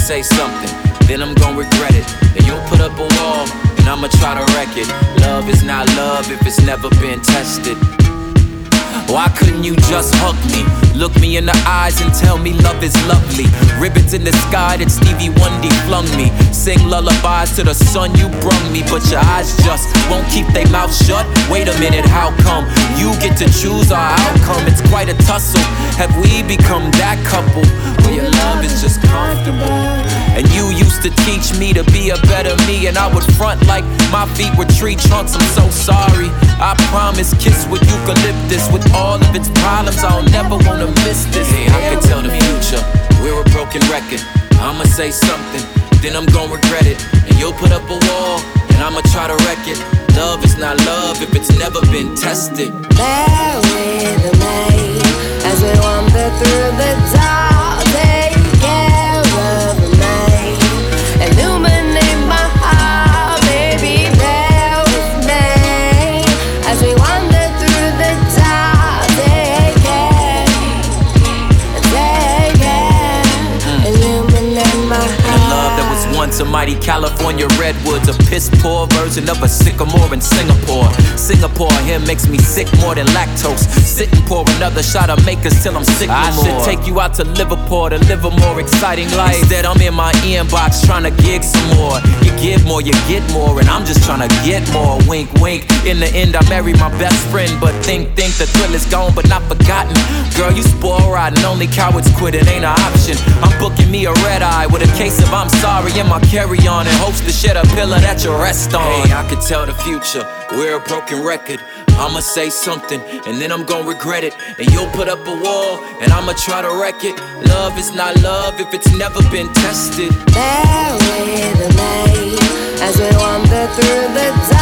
say something, then I'm gon' regret it. And you'll put up a wall, and I'ma try to wreck it. Love is not love if it's never been tested. Why couldn't you just hug me? Look me in the eyes and tell me love is lovely. Ribbons in the sky that Stevie Wonder flung me. Sing lullabies to the sun you brung me. But your eyes just won't keep their mouth shut. Wait a minute, how come you get to choose our outcome? It's quite a tussle. Have we become that couple where your love is just comfortable? And you used to teach me to be a better me, and I would front like my feet were tree trunks. I'm so sorry. I promise, kiss with eucalyptus. With all of its problems, I'll never wanna miss this. Hey, I can tell the future, we're a broken record. I'ma say something, then I'm gon' regret it. And you'll put up a wall, and I'ma try to wreck it. Love is not love if it's never been tested. Bear with me as we wander through the dark. Take care of me, illuminate my heart, baby. Bear with me as we wander through the dark. Take care, illuminate my heart. The love that was once a mighty California redwoods, a piss poor version of a sycamore in Singapore. Singapore here makes me sick more than lactose. Sit and pour another shot of Makers till I'm sick no more. I should take you out to Liverpool to live a more exciting life. Instead I'm in my inbox trying to gig some more. You give more, you get more, and I'm just trying to get more. Wink, wink. In the end I married my best friend, but think the thrill is gone but not forgotten. Girl, you spoil rotten, only cowards quit, it ain't an option. I'm booking me a red eye with a case of I'm sorry in my carry-on, in hopes to shed a pillow that you rest on. Hey, I can tell the future, we're a broken record. I'ma say something, and then I'm gon' regret it. And you'll put up a wall, and I'ma try to wreck it. Love is not love if it's never been tested. Bear with me as we wander through the dark.